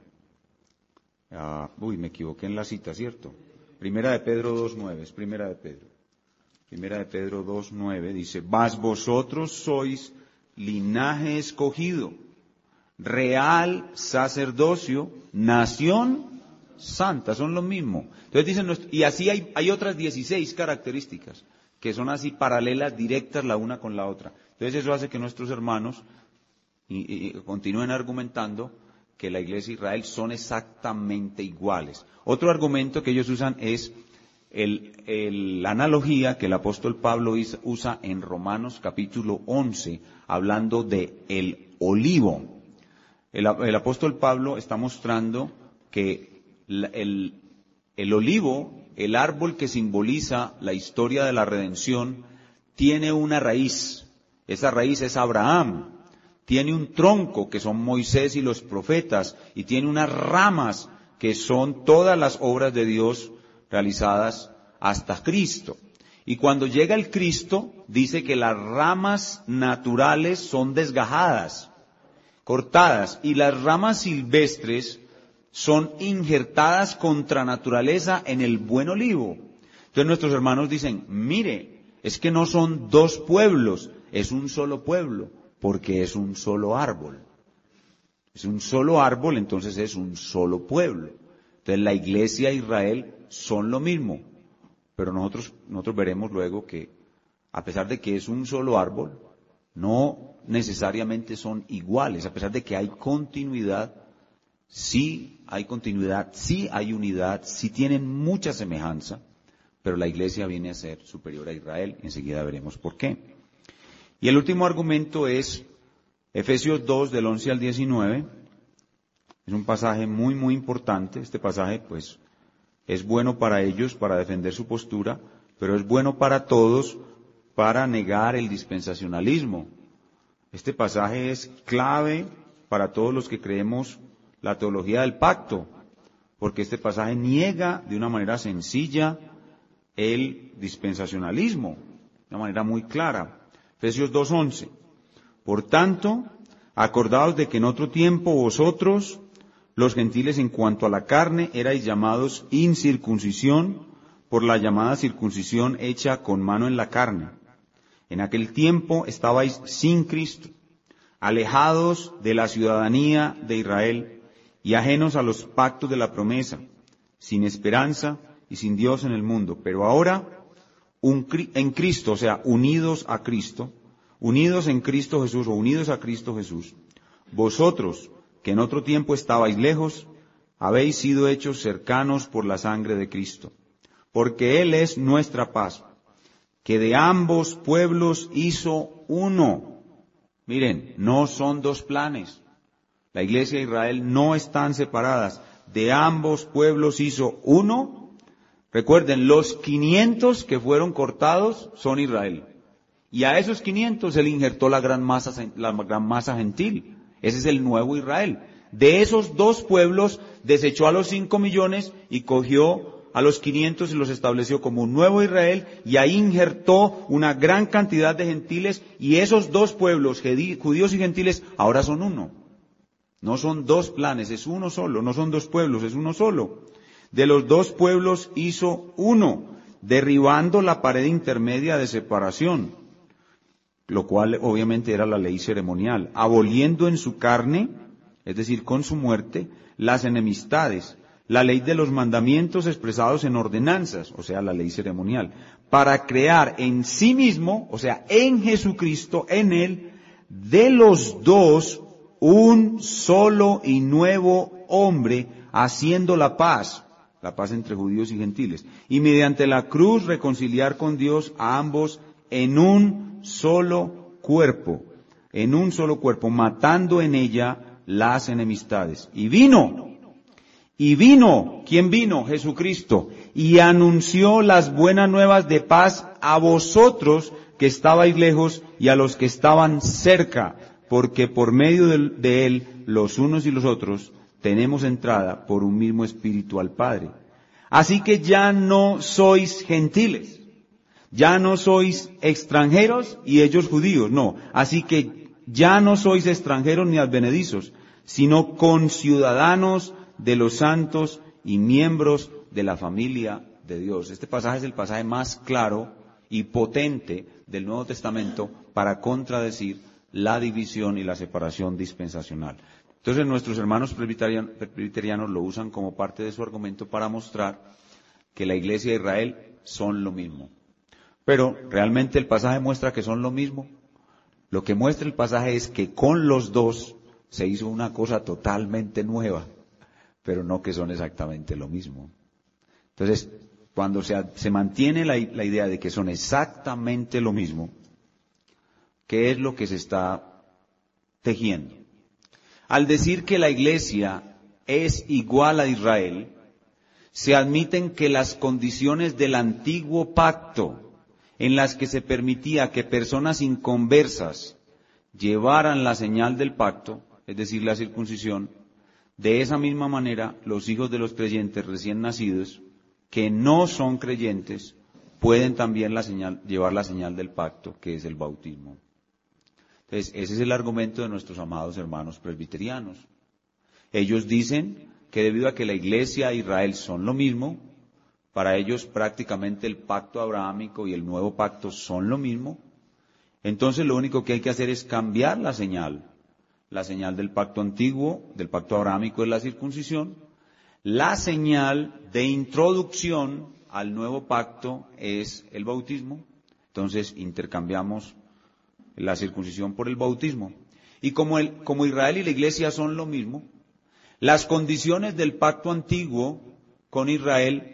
Me equivoqué en la cita, ¿cierto? Primera de Pedro 2:9, es Primera de Pedro. Primera de Pedro 2:9 dice, mas vosotros sois linaje escogido, real sacerdocio, nación santa, son lo mismo. Entonces dicen, y así hay otras 16 características, que son así paralelas, directas la una con la otra. Entonces eso hace que nuestros hermanos y continúen argumentando que la Iglesia de Israel son exactamente iguales. Otro argumento que ellos usan es la analogía que el apóstol Pablo usa en Romanos capítulo 11, hablando de el olivo. El apóstol Pablo está mostrando que el olivo, el árbol que simboliza la historia de la redención, tiene una raíz. Esa raíz es Abraham. Tiene un tronco, que son Moisés y los profetas, y tiene unas ramas, que son todas las obras de Dios realizadas hasta Cristo. Y cuando llega el Cristo, dice que las ramas naturales son desgajadas, cortadas, y las ramas silvestres son injertadas contra naturaleza en el buen olivo. Entonces nuestros hermanos dicen, mire, es que no son dos pueblos, es un solo pueblo, porque es un solo árbol. Es un solo árbol, entonces es un solo pueblo. Entonces la Iglesia e Israel son lo mismo, pero nosotros veremos luego que, a pesar de que es un solo árbol, no necesariamente son iguales, a pesar de que hay continuidad, sí hay unidad, sí tienen mucha semejanza, pero la Iglesia viene a ser superior a Israel, enseguida veremos por qué. Y el último argumento es Efesios 2, del 11 al 19. Es un pasaje muy, muy importante. Este pasaje, pues, es bueno para ellos, para defender su postura, pero es bueno para todos, para negar el dispensacionalismo. Este pasaje es clave para todos los que creemos la teología del pacto, porque este pasaje niega de una manera sencilla el dispensacionalismo, de una manera muy clara. Efesios 2:11. Por tanto, acordaos de que en otro tiempo vosotros, los gentiles en cuanto a la carne, erais llamados incircuncisión por la llamada circuncisión hecha con mano en la carne. En aquel tiempo estabais sin Cristo, alejados de la ciudadanía de Israel y ajenos a los pactos de la promesa, sin esperanza y sin Dios en el mundo. Pero ahora, en Cristo, o sea, unidos a Cristo, unidos en Cristo Jesús o unidos a Cristo Jesús, vosotros que en otro tiempo estabais lejos, habéis sido hechos cercanos por la sangre de Cristo, porque Él es nuestra paz, que de ambos pueblos hizo uno. Miren, no son dos planes. La iglesia de Israel no están separadas. De ambos pueblos hizo uno. Recuerden, los 500 que fueron cortados son Israel. Y a esos 500 él injertó la gran masa gentil. Ese es el nuevo Israel. De esos dos pueblos desechó a los 5 millones y cogió a los 500 y los estableció como un nuevo Israel, y ahí injertó una gran cantidad de gentiles, y esos dos pueblos, judíos y gentiles, ahora son uno. No son dos planes, es uno solo, no son dos pueblos, es uno solo. De los dos pueblos hizo uno, derribando la pared intermedia de separación, lo cual obviamente era la ley ceremonial, aboliendo en su carne, es decir, con su muerte, las enemistades, la ley de los mandamientos expresados en ordenanzas, o sea, la ley ceremonial, para crear en sí mismo, o sea, en Jesucristo, en Él, de los dos, un solo y nuevo hombre, haciendo la paz entre judíos y gentiles, y mediante la cruz reconciliar con Dios a ambos en un solo cuerpo, matando en ella las enemistades. Y vino, ¿quién vino? Jesucristo, y anunció las buenas nuevas de paz a vosotros que estabais lejos y a los que estaban cerca, porque por medio de él, los unos y los otros, tenemos entrada por un mismo espíritu al Padre. Así que ya no sois gentiles, ya no sois extranjeros y ellos judíos, no. Así que ya no sois extranjeros ni advenedizos, sino conciudadanos de los santos y miembros de la familia de Dios. Este pasaje es el pasaje más claro y potente del Nuevo Testamento para contradecir la división y la separación dispensacional. Entonces nuestros hermanos presbiterianos lo usan como parte de su argumento para mostrar que la iglesia de Israel son lo mismo. Pero realmente el pasaje muestra que son lo mismo. Lo que muestra el pasaje es que con los dos se hizo una cosa totalmente nueva, pero no que son exactamente lo mismo. Entonces, cuando se mantiene la idea de que son exactamente lo mismo, ¿qué es lo que se está tejiendo? Al decir que la iglesia es igual a Israel, se admiten que las condiciones del antiguo pacto, en las que se permitía que personas inconversas llevaran la señal del pacto, es decir, la circuncisión, de esa misma manera los hijos de los creyentes recién nacidos, que no son creyentes, pueden también llevar la señal del pacto, que es el bautismo. Entonces, ese es el argumento de nuestros amados hermanos presbiterianos. Ellos dicen que debido a que la iglesia e Israel son lo mismo, para ellos prácticamente el pacto abrahámico y el nuevo pacto son lo mismo, entonces lo único que hay que hacer es cambiar la señal. La señal del pacto antiguo, del pacto abrahámico, es la circuncisión. La señal de introducción al nuevo pacto es el bautismo. Entonces intercambiamos la circuncisión por el bautismo. Y como Israel y la iglesia son lo mismo, las condiciones del pacto antiguo con Israel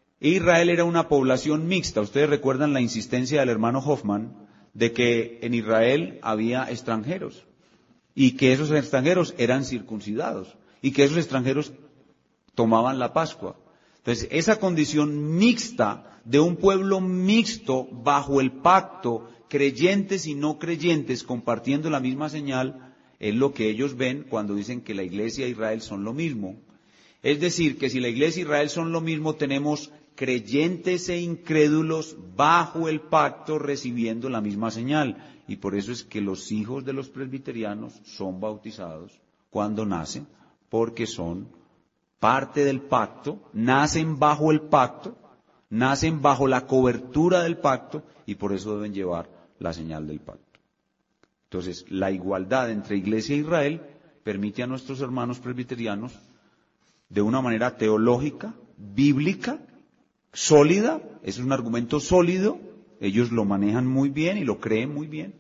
era una población mixta. Ustedes recuerdan la insistencia del hermano Hoffman de que en Israel había extranjeros y que esos extranjeros eran circuncidados y que esos extranjeros tomaban la Pascua. Entonces, esa condición mixta de un pueblo mixto bajo el pacto, creyentes y no creyentes compartiendo la misma señal, es lo que ellos ven cuando dicen que la iglesia e Israel son lo mismo. Es decir, que si la iglesia e Israel son lo mismo, tenemos creyentes e incrédulos bajo el pacto recibiendo la misma señal. Y por eso es que los hijos de los presbiterianos son bautizados cuando nacen, porque son parte del pacto, nacen bajo el pacto, nacen bajo la cobertura del pacto y por eso deben llevar la señal del pacto. Entonces, la igualdad entre Iglesia e Israel permite a nuestros hermanos presbiterianos, de una manera teológica, bíblica, sólida, es un argumento sólido, ellos lo manejan muy bien y lo creen muy bien,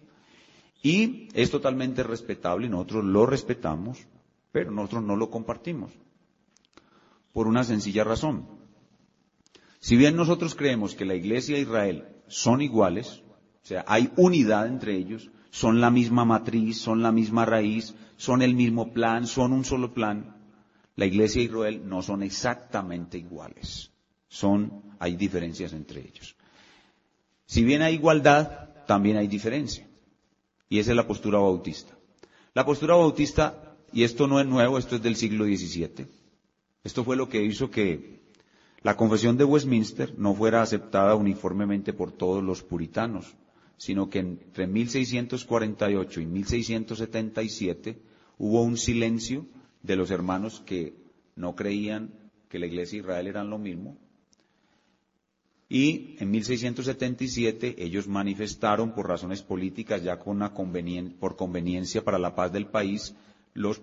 y es totalmente respetable, nosotros lo respetamos, pero nosotros no lo compartimos. por una sencilla razón. Si bien nosotros creemos que la Iglesia e Israel son iguales, o sea, hay unidad entre ellos, son la misma matriz, son la misma raíz, son el mismo plan, son un solo plan, la Iglesia e Israel no son exactamente iguales. Hay diferencias entre ellos. Si bien hay igualdad, también hay diferencia. Y esa es la postura bautista. La postura bautista, y esto no es nuevo, esto es del siglo XVII. Esto fue lo que hizo que la Confesión de Westminster no fuera aceptada uniformemente por todos los puritanos, sino que entre 1648 y 1677 hubo un silencio de los hermanos que no creían que la Iglesia e Israel eran lo mismo. Y en 1677 ellos manifestaron por razones políticas, ya con por conveniencia para la paz del país, los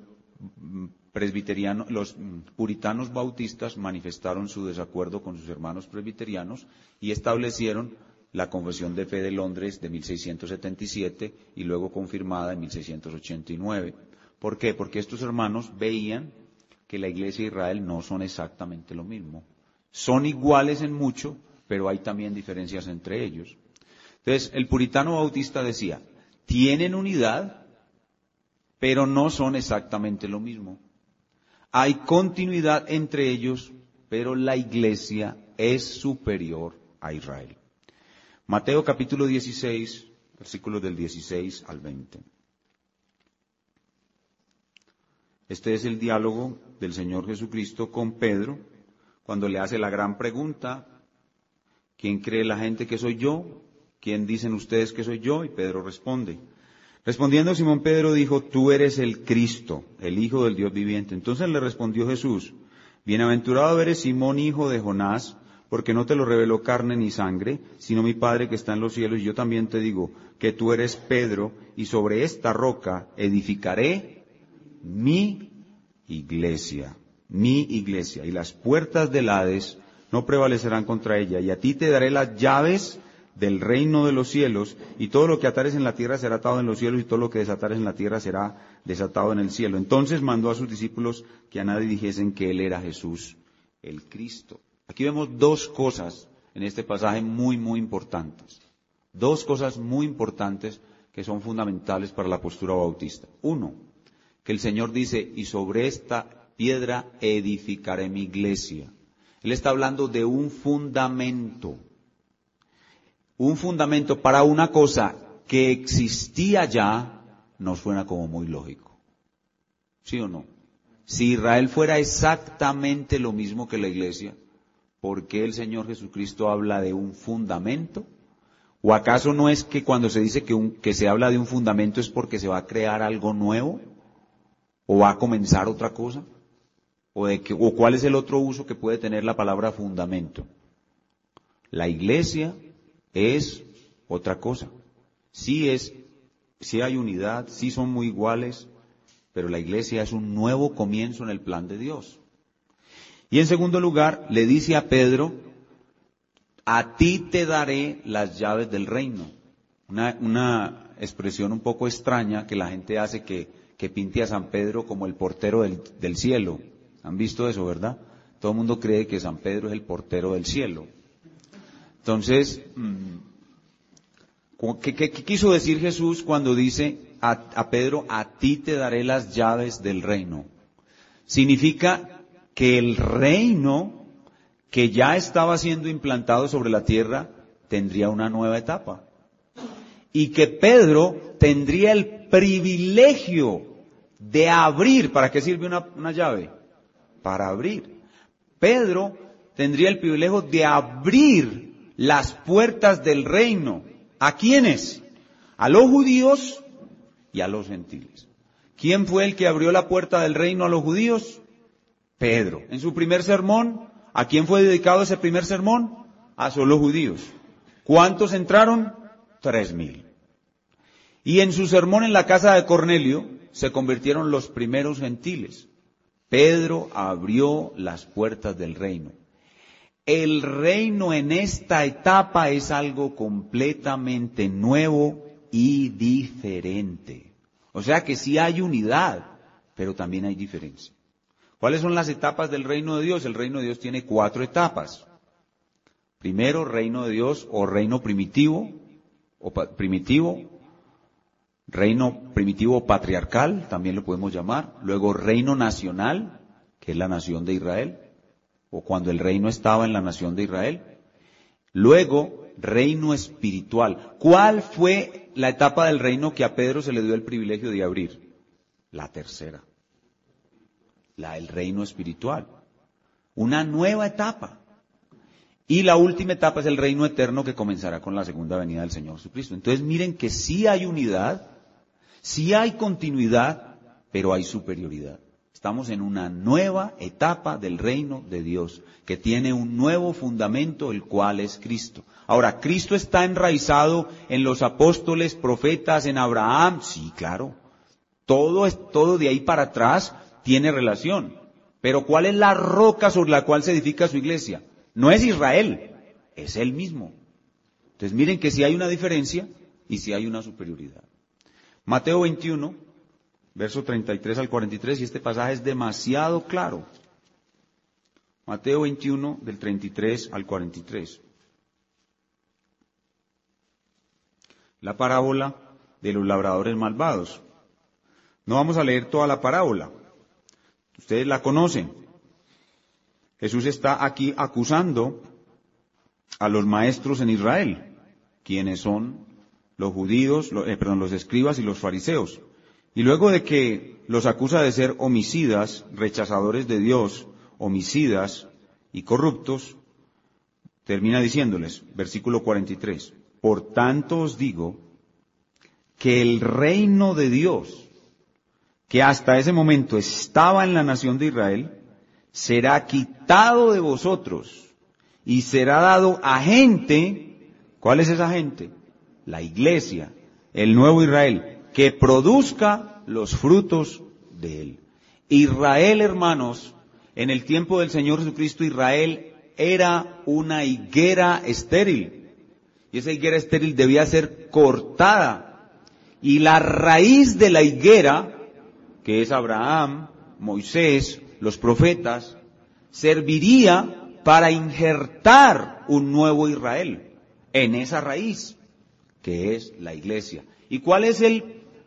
puritanos bautistas manifestaron su desacuerdo con sus hermanos presbiterianos y establecieron la Confesión de Fe de Londres de 1677 y luego confirmada en 1689. ¿Por qué? Porque estos hermanos veían que la Iglesia e Israel no son exactamente lo mismo. Son iguales en mucho, pero hay también diferencias entre ellos. Entonces, el puritano bautista decía, tienen unidad, pero no son exactamente lo mismo. Hay continuidad entre ellos, pero la Iglesia es superior a Israel. Mateo capítulo 16, versículos del 16 al 20. Este es el diálogo del Señor Jesucristo con Pedro, cuando le hace la gran pregunta, ¿quién cree la gente que soy yo? ¿Quién dicen ustedes que soy yo? Y Pedro responde. Respondiendo Simón Pedro dijo, tú eres el Cristo, el Hijo del Dios viviente. Entonces le respondió Jesús, bienaventurado eres Simón, hijo de Jonás, porque no te lo reveló carne ni sangre, sino mi Padre que está en los cielos. Y yo también te digo que tú eres Pedro, y sobre esta roca edificaré mi iglesia, y las puertas del Hades no prevalecerán contra ella. Y a ti te daré las llaves del reino de los cielos, y todo lo que atares en la tierra será atado en los cielos, y todo lo que desatares en la tierra será desatado en el cielo. Entonces mandó a sus discípulos que a nadie dijesen que él era Jesús, el Cristo. Aquí vemos dos cosas en este pasaje muy, muy importantes. Dos cosas muy importantes que son fundamentales para la postura bautista. Uno, que el Señor dice, y sobre esta piedra edificaré mi iglesia. Él está hablando de un fundamento. Un fundamento para una cosa que existía ya, nos suena como muy lógico. ¿Sí o no? Si Israel fuera exactamente lo mismo que la iglesia, ¿por qué el Señor Jesucristo habla de un fundamento? ¿O acaso no es que cuando se dice que se habla de un fundamento es porque se va a crear algo nuevo? ¿O va a comenzar otra cosa? ¿O cuál es el otro uso que puede tener la palabra fundamento? La iglesia es otra cosa. Sí hay unidad, sí son muy iguales, pero la iglesia es un nuevo comienzo en el plan de Dios. Y en segundo lugar, le dice a Pedro, a ti te daré las llaves del reino. Una expresión un poco extraña que la gente hace que pinte a San Pedro como el portero del cielo. ¿Han visto eso, verdad? Todo el mundo cree que San Pedro es el portero del cielo. Entonces, ¿qué quiso decir Jesús cuando dice a Pedro, a ti te daré las llaves del reino? Significa que el reino que ya estaba siendo implantado sobre la tierra tendría una nueva etapa. Y que Pedro tendría el privilegio de abrir. ¿Para qué sirve una llave? Para abrir. Pedro tendría el privilegio de abrir las puertas del reino. ¿A quiénes? A los judíos y a los gentiles. ¿Quién fue el que abrió la puerta del reino a los judíos? Pedro. En su primer sermón, ¿a quién fue dedicado ese primer sermón? A solo judíos. ¿Cuántos entraron? 3,000. Y en su sermón en la casa de Cornelio, se convirtieron los primeros gentiles. Pedro abrió las puertas del reino. El reino en esta etapa es algo completamente nuevo y diferente. O sea que sí hay unidad, pero también hay diferencia. ¿Cuáles son las etapas del reino de Dios? El reino de Dios tiene 4 etapas. Primero, reino de Dios o reino primitivo, reino primitivo patriarcal, también lo podemos llamar. Luego, reino nacional, que es la nación de Israel, o cuando el reino estaba en la nación de Israel. Luego, reino espiritual. ¿Cuál fue la etapa del reino que a Pedro se le dio el privilegio de abrir? La tercera. El reino espiritual. Una nueva etapa. Y la última etapa es el reino eterno que comenzará con la segunda venida del Señor Jesucristo. Entonces miren que sí hay unidad, sí hay continuidad, pero hay superioridad. Estamos en una nueva etapa del reino de Dios, que tiene un nuevo fundamento, el cual es Cristo. Ahora, ¿Cristo está enraizado en los apóstoles, profetas, en Abraham? Sí, claro. Todo de ahí para atrás tiene relación. Pero ¿cuál es la roca sobre la cual se edifica su iglesia? No es Israel, es Él mismo. Entonces miren que sí hay una diferencia y sí hay una superioridad. Mateo 21, verso 33 al 43, y este pasaje es demasiado claro. Mateo 21, del 33 al 43. La parábola de los labradores malvados. No vamos a leer toda la parábola. Ustedes la conocen. Jesús está aquí acusando a los maestros en Israel, quienes son los judíos, los escribas y los fariseos. Y luego de que los acusa de ser homicidas, rechazadores de Dios, homicidas y corruptos, termina diciéndoles, versículo 43, por tanto os digo que el reino de Dios, que hasta ese momento estaba en la nación de Israel, será quitado de vosotros y será dado a gente. ¿Cuál es esa gente? La iglesia, el nuevo Israel, que produzca los frutos de él. Israel, hermanos, en el tiempo del Señor Jesucristo, Israel era una higuera estéril. Y esa higuera estéril debía ser cortada. Y la raíz de la higuera, que es Abraham, Moisés, los profetas, serviría para injertar un nuevo Israel en esa raíz, que es la iglesia. ¿Y cuál es el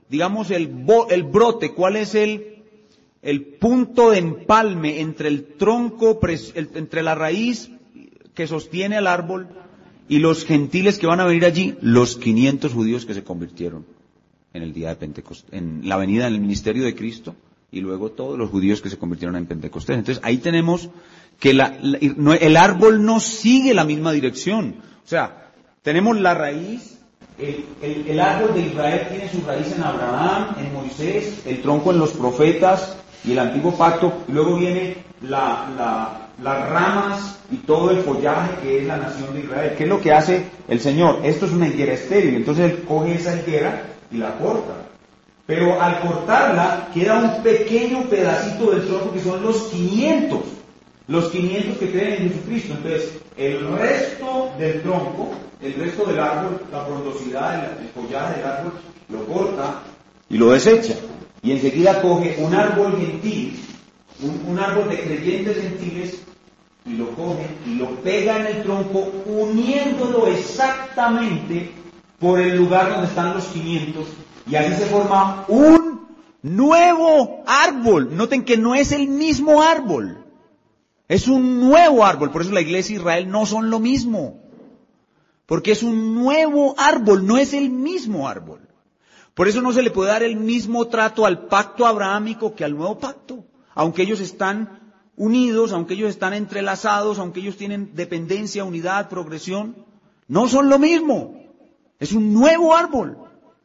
brote? ¿Cuál es el punto de empalme entre el tronco, entre la raíz que sostiene al árbol y los gentiles que van a venir allí? Los 500 judíos que se convirtieron en el día de Pentecostés, en la venida, en el ministerio de Cristo, y luego todos los judíos que se convirtieron en Pentecostés. Entonces ahí tenemos que el árbol no sigue la misma dirección. O sea, tenemos la raíz, el árbol de Israel tiene su raíz en Abraham, en Moisés, el tronco en los profetas y el antiguo pacto, y luego viene las ramas y todo el follaje que es la nación de Israel. ¿Qué es lo que hace el Señor? Esto es una higuera estéril, entonces Él coge esa higuera y la corta. Pero al cortarla queda un pequeño pedacito del tronco que son los 500 que creen en Jesucristo. Entonces, el resto del tronco, el resto del árbol, la frondosidad, el follaje del árbol, lo corta y lo desecha. Y enseguida coge un árbol gentil, un árbol de creyentes gentiles, y lo coge y lo pega en el tronco, uniéndolo exactamente por el lugar donde están los 500, y así se forma un nuevo árbol. Noten que no es el mismo árbol, es un nuevo árbol. Por eso la iglesia y Israel no son lo mismo, porque es un nuevo árbol, no es el mismo árbol. Por eso no se le puede dar el mismo trato al pacto abrahámico que al nuevo pacto, aunque ellos están unidos, aunque ellos están entrelazados, aunque ellos tienen dependencia, unidad, progresión, no son lo mismo. Es un nuevo árbol.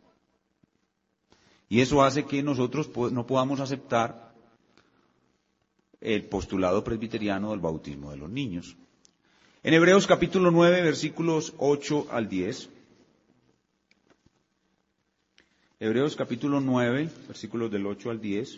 Y eso hace que nosotros no podamos aceptar el postulado presbiteriano del bautismo de los niños. En Hebreos capítulo 9, versículos 8 al 10. Hebreos capítulo 9, versículos del 8 al 10.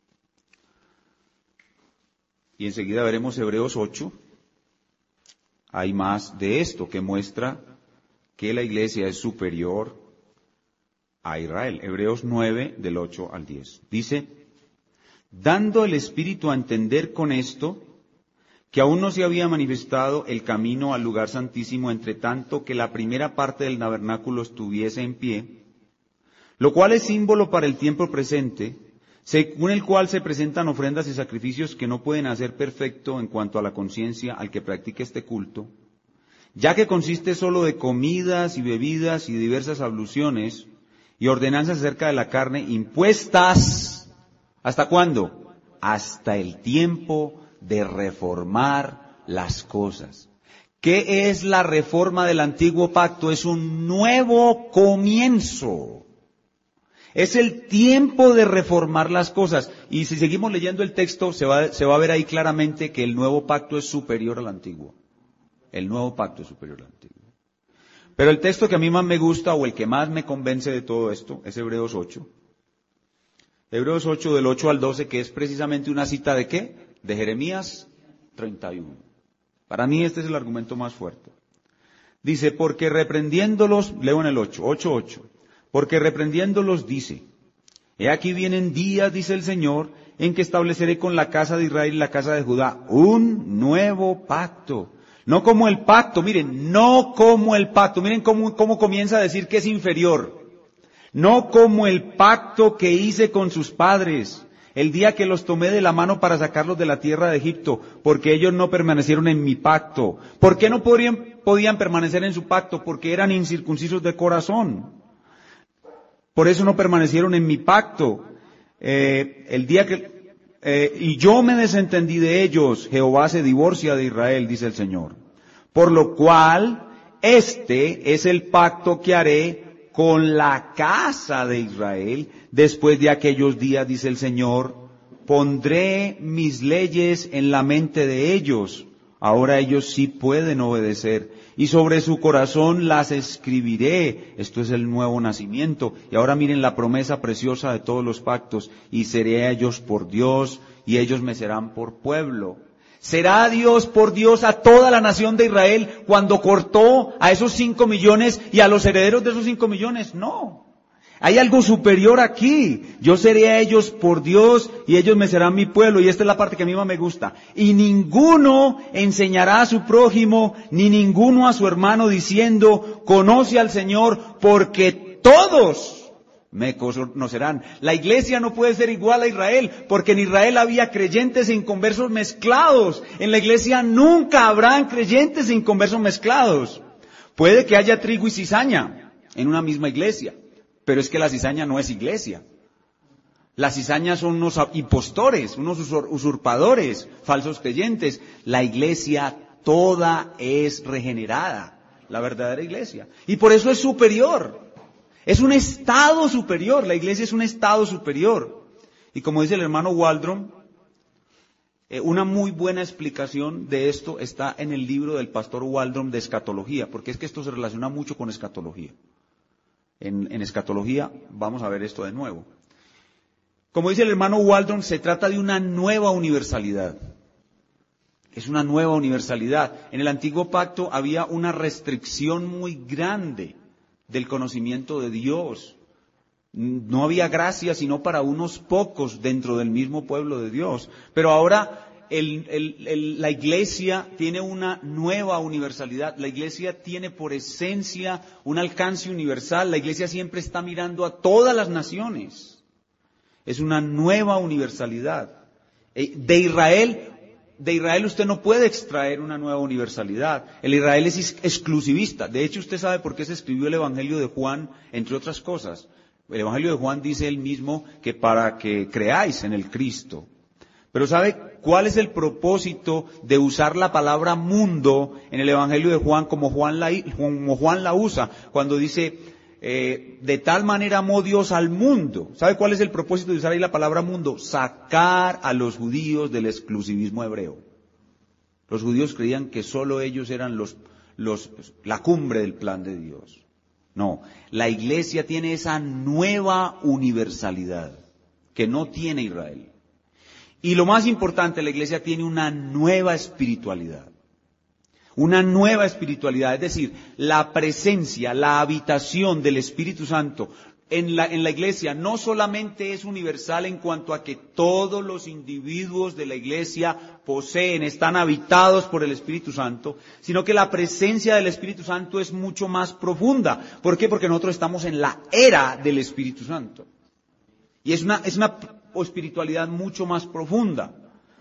Y enseguida veremos Hebreos 8. Hay más de esto que muestra que la iglesia es superior a Israel. Hebreos 9, del 8 al 10. Dice, dando el Espíritu a entender con esto que aún no se había manifestado el camino al lugar santísimo, entre tanto que la primera parte del tabernáculo estuviese en pie, lo cual es símbolo para el tiempo presente, según el cual se presentan ofrendas y sacrificios que no pueden hacer perfecto en cuanto a la conciencia al que practique este culto, ya que consiste solo de comidas y bebidas y diversas abluciones y ordenanzas acerca de la carne impuestas, ¿hasta cuándo? Hasta el tiempo de reformar las cosas. ¿Qué es la reforma del antiguo pacto? Es un nuevo comienzo. Es el tiempo de reformar las cosas. Y si seguimos leyendo el texto, se va a ver ahí claramente que el nuevo pacto es superior al antiguo. El nuevo pacto es superior al antiguo. Pero el texto que a mí más me gusta, o el que más me convence de todo esto, es Hebreos 8. Hebreos 8, del 8 al 12, que es precisamente una cita ¿de qué? De Jeremías 31. Para mí este es el argumento más fuerte. Dice, porque reprendiéndolos, leo en el 8, porque reprendiéndolos dice, he aquí vienen días, dice el Señor, en que estableceré con la casa de Israel y la casa de Judá un nuevo pacto. No como el pacto, miren, no como el pacto, miren cómo comienza a decir que es inferior. No como el pacto que hice con sus padres, el día que los tomé de la mano para sacarlos de la tierra de Egipto, porque ellos no permanecieron en mi pacto. ¿Por qué no podían permanecer en su pacto? Porque eran incircuncisos de corazón. Por eso no permanecieron en mi pacto. Y yo me desentendí de ellos. Jehová se divorcia de Israel, dice el Señor. Por lo cual, este es el pacto que haré con la casa de Israel, después de aquellos días, dice el Señor, pondré mis leyes en la mente de ellos. Ahora ellos sí pueden obedecer. Y sobre su corazón las escribiré. Esto es el nuevo nacimiento. Y ahora miren la promesa preciosa de todos los pactos. Y seré a ellos por Dios, y ellos me serán por pueblo. ¿Será Dios por Dios a toda la nación de Israel cuando cortó a esos 5 millones y a los herederos de esos 5 millones? No. Hay algo superior aquí. Yo seré a ellos por Dios y ellos me serán mi pueblo. Y esta es la parte que a mí más me gusta. Y ninguno enseñará a su prójimo, ni ninguno a su hermano diciendo, conoce al Señor, porque todos me conocerán. La iglesia no puede ser igual a Israel, porque en Israel había creyentes e inconversos mezclados. En la iglesia nunca habrán creyentes e inconversos mezclados. Puede que haya trigo y cizaña en una misma iglesia, pero es que la cizaña no es iglesia. La cizaña son unos impostores, unos usurpadores, falsos creyentes. La iglesia toda es regenerada, la verdadera iglesia. Y por eso es superior. Es un estado superior, la iglesia es un estado superior. Y como dice el hermano Waldron, una muy buena explicación de esto está en el libro del pastor Waldron de escatología, porque es que esto se relaciona mucho con escatología. En escatología vamos a ver esto de nuevo. Como dice el hermano Waldron, se trata de una nueva universalidad. Es una nueva universalidad. En el antiguo pacto había una restricción muy grande del conocimiento de Dios. No había gracia sino para unos pocos dentro del mismo pueblo de Dios. Pero ahora la iglesia tiene una nueva universalidad. La iglesia tiene por esencia un alcance universal. La iglesia siempre está mirando a todas las naciones. Es una nueva universalidad. De Israel usted no puede extraer una nueva universalidad. El Israel es exclusivista. De hecho, usted sabe por qué se escribió el Evangelio de Juan, entre otras cosas. El Evangelio de Juan dice él mismo que para que creáis en el Cristo. Pero ¿sabe cuál es el propósito de usar la palabra mundo en el Evangelio de Juan como Juan la usa? Cuando dice, de tal manera amó Dios al mundo. ¿Sabe cuál es el propósito de usar ahí la palabra mundo? Sacar a los judíos del exclusivismo hebreo. Los judíos creían que solo ellos eran la cumbre del plan de Dios. No, la iglesia tiene esa nueva universalidad que no tiene Israel. Y lo más importante, la iglesia tiene una nueva espiritualidad. Una nueva espiritualidad, es decir, la presencia, la habitación del Espíritu Santo en la iglesia no solamente es universal en cuanto a que todos los individuos de la iglesia poseen, están habitados por el Espíritu Santo, sino que la presencia del Espíritu Santo es mucho más profunda. ¿Por qué? Porque nosotros estamos en la era del Espíritu Santo. Y es una espiritualidad mucho más profunda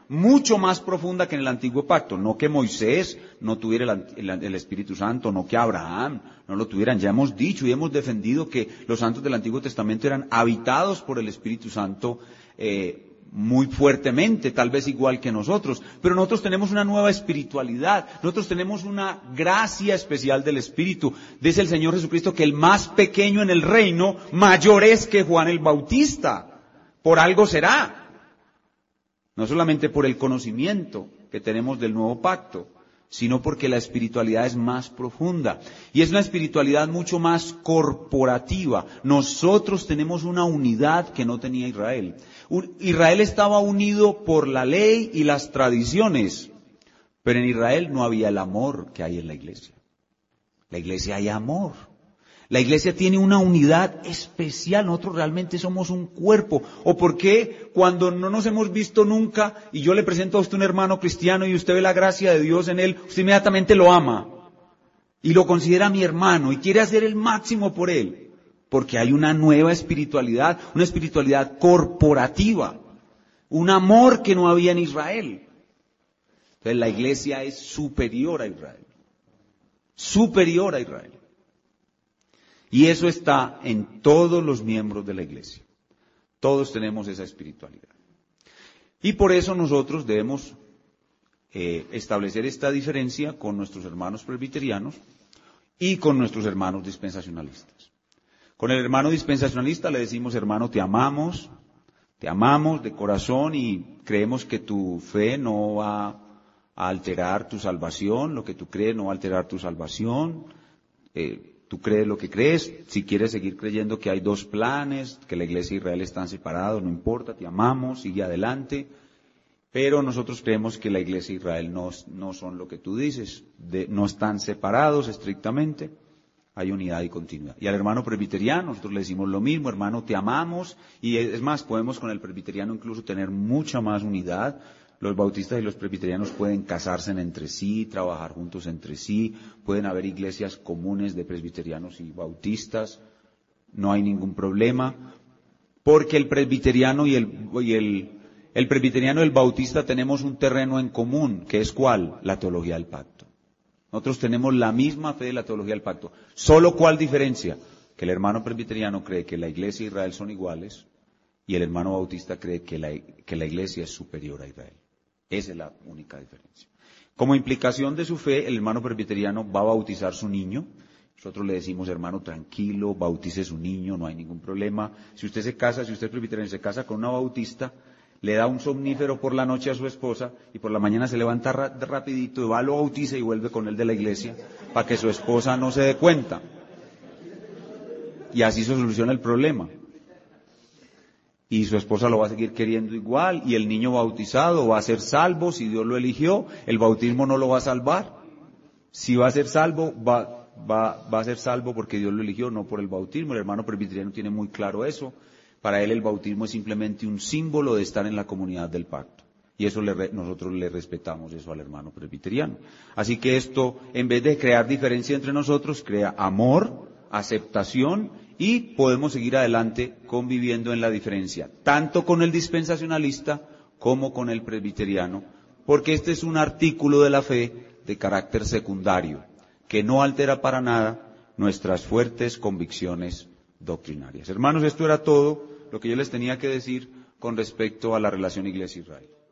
que en el antiguo pacto. No que Moisés no tuviera el Espíritu Santo, no que Abraham no lo tuvieran. Ya hemos dicho y hemos defendido que los santos del Antiguo Testamento eran habitados por el Espíritu Santo muy fuertemente, tal vez igual que nosotros. Pero nosotros tenemos una nueva espiritualidad, nosotros tenemos una gracia especial del Espíritu. Dice el Señor Jesucristo que el más pequeño en el reino, mayor es que Juan el Bautista. Por algo será. No solamente por el conocimiento que tenemos del nuevo pacto, sino porque la espiritualidad es más profunda. Y es una espiritualidad mucho más corporativa. Nosotros tenemos una unidad que no tenía Israel. Israel estaba unido por la ley y las tradiciones, pero en Israel no había el amor que hay en la iglesia. La iglesia hay amor. La iglesia tiene una unidad especial, nosotros realmente somos un cuerpo. ¿O por qué cuando no nos hemos visto nunca y yo le presento a usted un hermano cristiano y usted ve la gracia de Dios en él, usted inmediatamente lo ama y lo considera mi hermano y quiere hacer el máximo por él? Porque hay una nueva espiritualidad, una espiritualidad corporativa, un amor que no había en Israel. Entonces la iglesia es superior a Israel, superior a Israel. Y eso está en todos los miembros de la iglesia. Todos tenemos esa espiritualidad. Y por eso nosotros debemos establecer esta diferencia con nuestros hermanos presbiterianos y con nuestros hermanos dispensacionalistas. Con el hermano dispensacionalista le decimos, hermano, te amamos de corazón y creemos que tu fe no va a alterar tu salvación, lo que tú crees no va a alterar tu salvación. Tú crees lo que crees, si quieres seguir creyendo que hay dos planes, que la iglesia y Israel están separados, no importa, te amamos, sigue adelante. Pero nosotros creemos que la iglesia y Israel no son lo que tú dices, no están separados estrictamente, hay unidad y continuidad. Y al hermano presbiteriano nosotros le decimos lo mismo, hermano, te amamos, y es más, podemos con el presbiteriano incluso tener mucha más unidad. Los bautistas y los presbiterianos pueden casarse entre sí, trabajar juntos entre sí, pueden haber iglesias comunes de presbiterianos y bautistas, no hay ningún problema, porque el presbiteriano y el presbiteriano y el bautista tenemos un terreno en común, que es ¿cuál? La teología del pacto. Nosotros tenemos la misma fe de la teología del pacto. ¿Solo cuál diferencia? Que el hermano presbiteriano cree que la iglesia y Israel son iguales y el hermano bautista cree que la iglesia es superior a Israel. Esa es la única diferencia. Como implicación de su fe, el hermano presbiteriano va a bautizar su niño. Nosotros le decimos, hermano, tranquilo, bautice su niño, no hay ningún problema. Si usted es presbiteriano, se casa con una bautista, le da un somnífero por la noche a su esposa y por la mañana se levanta rapidito y va, lo bautiza y vuelve con él de la iglesia para que su esposa no se dé cuenta. Y así se soluciona el problema. Y su esposa lo va a seguir queriendo igual, y el niño bautizado va a ser salvo si Dios lo eligió. El bautismo no lo va a salvar. Si va a ser salvo, va a ser salvo porque Dios lo eligió, no por el bautismo. El hermano presbiteriano tiene muy claro eso. Para él el bautismo es simplemente un símbolo de estar en la comunidad del pacto. Y eso nosotros le respetamos eso al hermano presbiteriano. Así que esto, en vez de crear diferencia entre nosotros, crea amor, aceptación, y podemos seguir adelante conviviendo en la diferencia, tanto con el dispensacionalista como con el presbiteriano, porque este es un artículo de la fe de carácter secundario, que no altera para nada nuestras fuertes convicciones doctrinarias. Hermanos, esto era todo lo que yo les tenía que decir con respecto a la relación Iglesia-Israel.